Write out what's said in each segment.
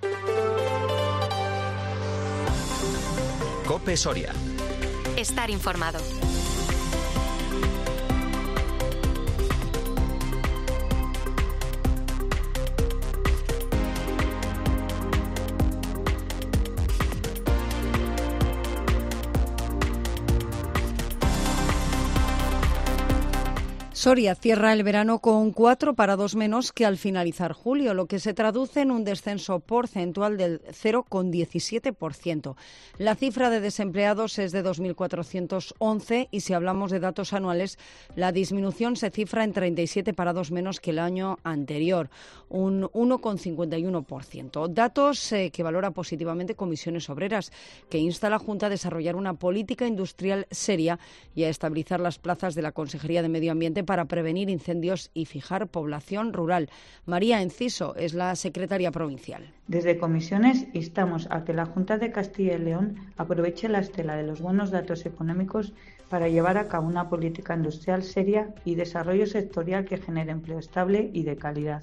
COPE Soria. Estar informado. Soria cierra el verano con 4 parados menos que al finalizar julio, lo que se traduce en un descenso porcentual del 0,17%. La cifra de desempleados es de 2.411 y si hablamos de datos anuales, la disminución se cifra en 37 parados menos que el año anterior, un 1,51%. Datos que valora positivamente Comisiones Obreras, que insta a la Junta a desarrollar una política industrial seria y a estabilizar las plazas de la Consejería de Medio Ambiente para prevenir incendios y fijar población rural. María Enciso es la secretaria provincial. Desde Comisiones instamos a que la Junta de Castilla y León aproveche la estela de los buenos datos económicos para llevar a cabo una política industrial seria y desarrollo sectorial que genere empleo estable y de calidad.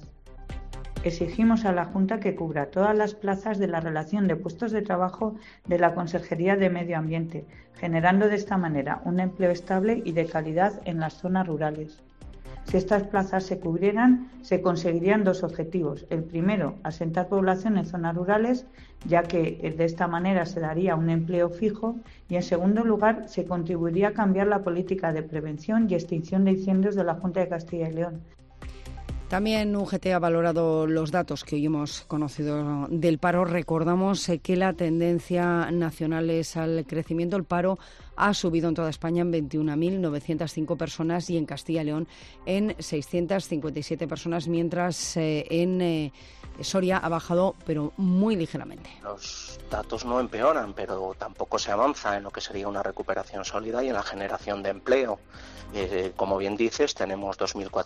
Exigimos a la Junta que cubra todas las plazas de la relación de puestos de trabajo de la Consejería de Medio Ambiente, generando de esta manera un empleo estable y de calidad en las zonas rurales. Si estas plazas se cubrieran, se conseguirían 2 objetivos. El primero, asentar población en zonas rurales, ya que de esta manera se daría un empleo fijo, y en segundo lugar, se contribuiría a cambiar la política de prevención y extinción de incendios de la Junta de Castilla y León. También UGT ha valorado los datos que hoy hemos conocido del paro. Recordamos que la tendencia nacional es al crecimiento. El paro ha subido en toda España en 21.905 personas y en Castilla y León en 657 personas, mientras en Soria ha bajado, pero muy ligeramente. Los datos no empeoran, pero tampoco se avanza en lo que sería una recuperación sólida y en la generación de empleo. Como bien dices, tenemos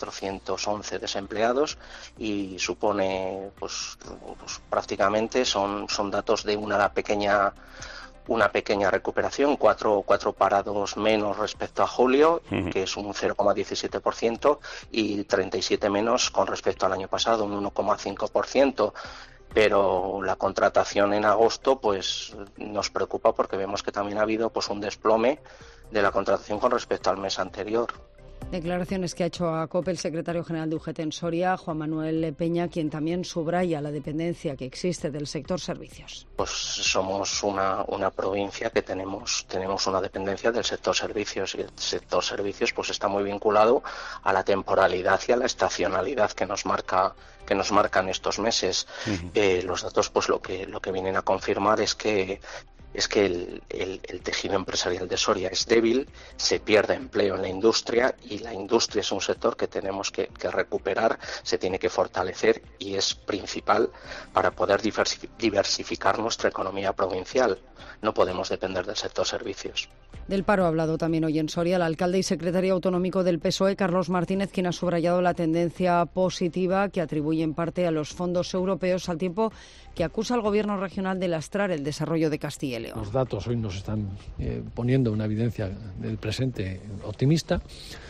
2.411 desempleados y supone, pues prácticamente son datos de una pequeña recuperación, 4 parados menos respecto a julio, que es un 0,17%, y 37 menos con respecto al año pasado, un 1,5%. Pero la contratación en agosto pues nos preocupa porque vemos que también ha habido pues un desplome de la contratación con respecto al mes anterior. Declaraciones que ha hecho a COPE el secretario general de UGT en Soria, Juan Manuel Peña, quien también subraya la dependencia que existe del sector servicios. Pues somos una provincia que tenemos una dependencia del sector servicios, y el sector servicios pues está muy vinculado a la temporalidad y a la estacionalidad que nos marcan estos meses. Los datos pues lo que vienen a confirmar es que el tejido empresarial de Soria es débil, se pierde empleo en la industria y la industria es un sector que tenemos que recuperar, se tiene que fortalecer y es principal para poder diversificar nuestra economía provincial. No podemos depender del sector servicios. Del paro ha hablado también hoy en Soria el alcalde y secretario autonómico del PSOE, Carlos Martínez, quien ha subrayado la tendencia positiva que atribuye en parte a los fondos europeos, al tiempo que acusa al gobierno regional de lastrar el desarrollo de Castilla y León. Los datos hoy nos están poniendo una evidencia del presente optimista.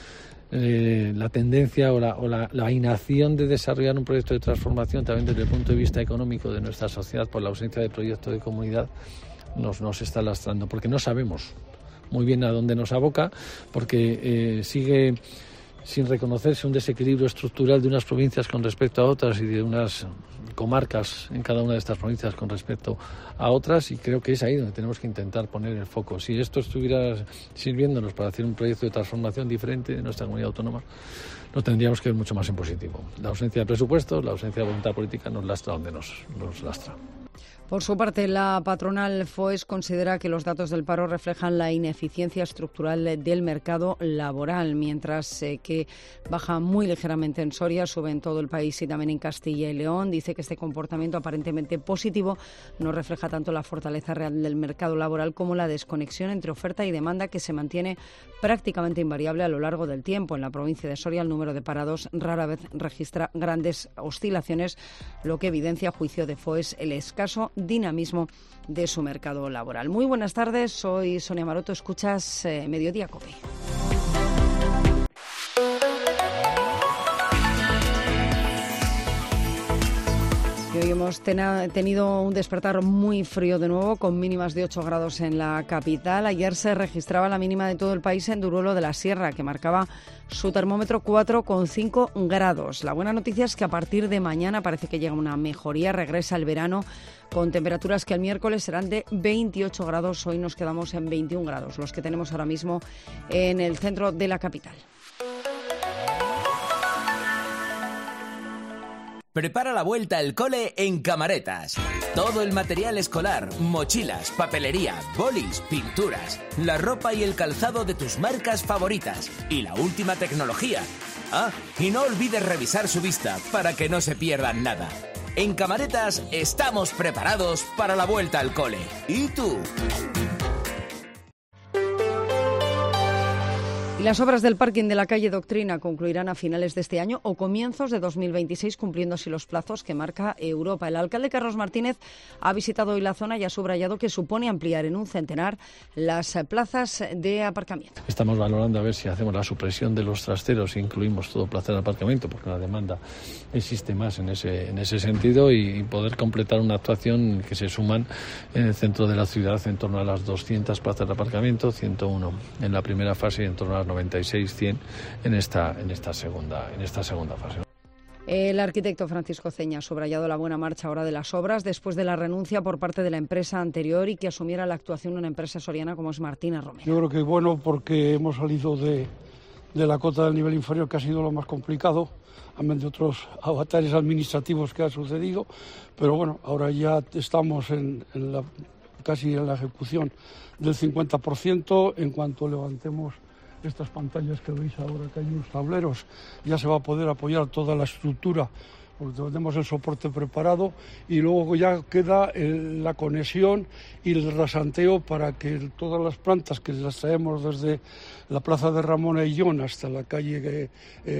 La tendencia o la inacción de desarrollar un proyecto de transformación también desde el punto de vista económico de nuestra sociedad por la ausencia de proyecto de comunidad nos está lastrando, porque no sabemos muy bien a dónde nos aboca, porque sigue sin reconocerse un desequilibrio estructural de unas provincias con respecto a otras y de unas comarcas en cada una de estas provincias con respecto a otras, y creo que es ahí donde tenemos que intentar poner el foco. Si esto estuviera sirviéndonos para hacer un proyecto de transformación diferente de nuestra comunidad autónoma, lo tendríamos que ver mucho más en positivo. La ausencia de presupuestos, la ausencia de voluntad política nos lastra donde nos lastra. Por su parte, la patronal FOES considera que los datos del paro reflejan la ineficiencia estructural del mercado laboral, mientras que baja muy ligeramente en Soria, sube en todo el país y también en Castilla y León. Dice que este comportamiento aparentemente positivo no refleja tanto la fortaleza real del mercado laboral como la desconexión entre oferta y demanda, que se mantiene prácticamente invariable a lo largo del tiempo. En la provincia de Soria el número de parados rara vez registra grandes oscilaciones, lo que evidencia, a juicio de FOES, el escaso dinamismo de su mercado laboral. Muy buenas tardes, soy Sonia Maroto, escuchas Mediodía COPE. Y hoy hemos Hemos tenido un despertar muy frío de nuevo, con mínimas de 8 grados en la capital. Ayer se registraba la mínima de todo el país en Duruelo de la Sierra, que marcaba su termómetro 4,5 grados. La buena noticia es que a partir de mañana parece que llega una mejoría, regresa el verano, con temperaturas que el miércoles serán de 28 grados. Hoy nos quedamos en 21 grados, los que tenemos ahora mismo en el centro de la capital. Prepara la vuelta al cole en Camaretas. Todo el material escolar, mochilas, papelería, bolis, pinturas, la ropa y el calzado de tus marcas favoritas y la última tecnología. Ah, y no olvides revisar su vista para que no se pierdan nada. En Camaretas estamos preparados para la vuelta al cole. ¿Y tú? Y las obras del parking de la calle Doctrina concluirán a finales de este año o comienzos de 2026, cumpliendo así los plazos que marca Europa. El alcalde Carlos Martínez ha visitado hoy la zona y ha subrayado que supone ampliar en un centenar las plazas de aparcamiento. Estamos valorando a ver si hacemos la supresión de los trasteros e incluimos todo plaza de aparcamiento, porque la demanda existe más en ese sentido, y poder completar una actuación que se suman en el centro de la ciudad en torno a las 200 plazas de aparcamiento, 101 en la primera fase y en torno a las 96-100 en esta segunda fase. El arquitecto Francisco Ceña ha subrayado la buena marcha ahora de las obras después de la renuncia por parte de la empresa anterior y que asumiera la actuación de una empresa soriana como es Martínez Romero. Yo creo que es bueno porque hemos salido de la cota del nivel inferior, que ha sido lo más complicado, amén de otros avatares administrativos que ha sucedido, pero bueno, ahora ya estamos casi en la ejecución del 50%. En cuanto levantemos estas pantallas que veis ahora, que hay unos tableros, ya se va a poder apoyar toda la estructura, porque tenemos el soporte preparado, y luego ya queda la conexión y el rasanteo para que todas las plantas que las traemos desde la plaza de Ramón Ayllón hasta la calle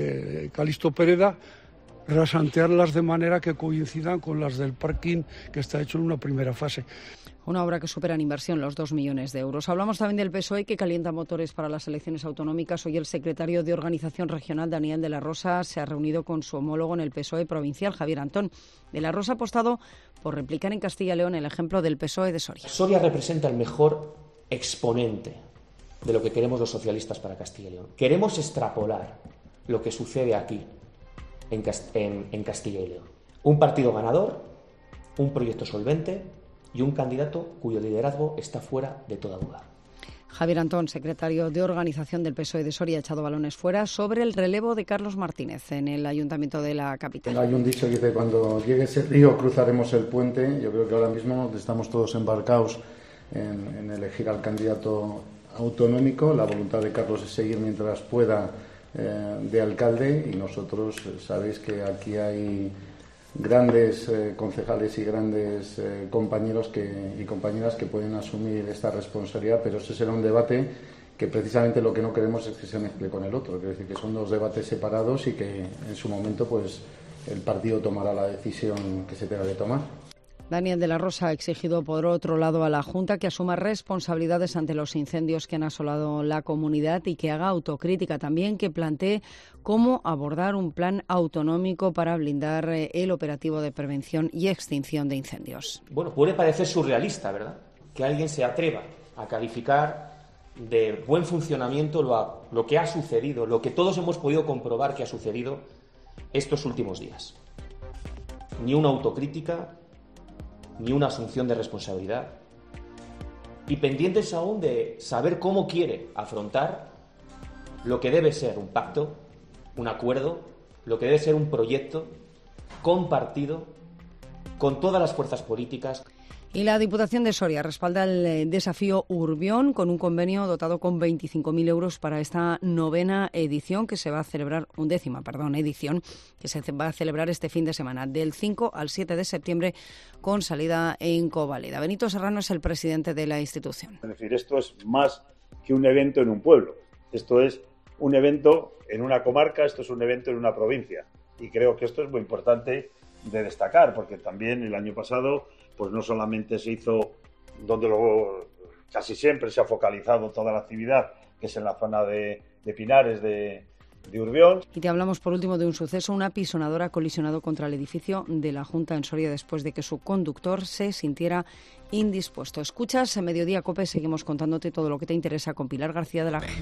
Calixto Pereda, rasantearlas de manera que coincidan con las del parking, que está hecho en una primera fase. Una obra que supera en inversión los 2 millones de euros. Hablamos también del PSOE, que calienta motores para las elecciones autonómicas. Hoy el secretario de Organización Regional, Daniel de la Rosa, se ha reunido con su homólogo en el PSOE provincial, Javier Antón. De la Rosa ha apostado por replicar en Castilla y León el ejemplo del PSOE de Soria. Soria representa el mejor exponente de lo que queremos los socialistas para Castilla y León. Queremos extrapolar lo que sucede aquí, en Castilla y León. Un partido ganador, un proyecto solvente y un candidato cuyo liderazgo está fuera de toda duda. Javier Antón, secretario de Organización del PSOE de Soria, ha echado balones fuera sobre el relevo de Carlos Martínez en el Ayuntamiento de la capital. Hay un dicho que dice: cuando llegue ese río cruzaremos el puente. Yo creo que ahora mismo estamos todos embarcados en elegir al candidato autonómico. La voluntad de Carlos es seguir mientras pueda de alcalde, y nosotros sabéis que aquí hay grandes concejales y grandes compañeros y compañeras que pueden asumir esta responsabilidad, pero ese será un debate que precisamente lo que no queremos es que se mezcle con el otro. Quiero decir que son dos debates separados y que en su momento pues el partido tomará la decisión que se tenga que tomar. Daniel de la Rosa ha exigido, por otro lado, a la Junta que asuma responsabilidades ante los incendios que han asolado la comunidad y que haga autocrítica también, que plantee cómo abordar un plan autonómico para blindar el operativo de prevención y extinción de incendios. Bueno, puede parecer surrealista, ¿verdad?, que alguien se atreva a calificar de buen funcionamiento lo que ha sucedido, lo que todos hemos podido comprobar que ha sucedido estos últimos días. Ni una autocrítica, ni una asunción de responsabilidad, y pendientes aún de saber cómo quiere afrontar lo que debe ser un pacto, un acuerdo, lo que debe ser un proyecto compartido con todas las fuerzas políticas. Y la Diputación de Soria respalda el desafío Urbión con un convenio dotado con 25.000 euros para esta novena edición que se va a celebrar, edición que se va a celebrar este fin de semana, del 5 al 7 de septiembre, con salida en Covaleda. Benito Serrano es el presidente de la institución. Es decir, esto es más que un evento en un pueblo, esto es un evento en una comarca, esto es un evento en una provincia, y creo que esto es muy importante de destacar, porque también el año pasado pues no solamente se hizo donde casi siempre se ha focalizado toda la actividad, que es en la zona de Pinares de de Urbión. Y te hablamos por último de un suceso. Una pisonadora ha colisionado contra el edificio de la Junta en Soria después de que su conductor se sintiera indispuesto. Escuchas en Mediodía COPE, seguimos contándote todo lo que te interesa con Pilar García de la